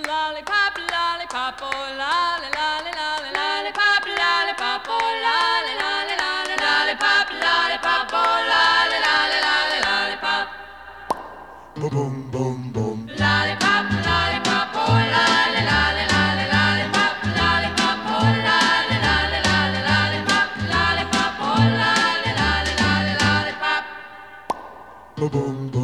lollipop, lollipop, oh lolly, lolly, lolly, lollipop, lollipop, oh lolly, lolly, lolly, lollipop, lollipop, oh lolly, lolly, lolly, lollipop. Boom, boom, boom, boom. Lollipop, lollipop, oh lolly, lolly, lolly, lollipop, lollipop, oh lolly, lolly, lolly, lollipop, lollipop, oh lolly, lolly, lolly, lollipop. Boom, boom,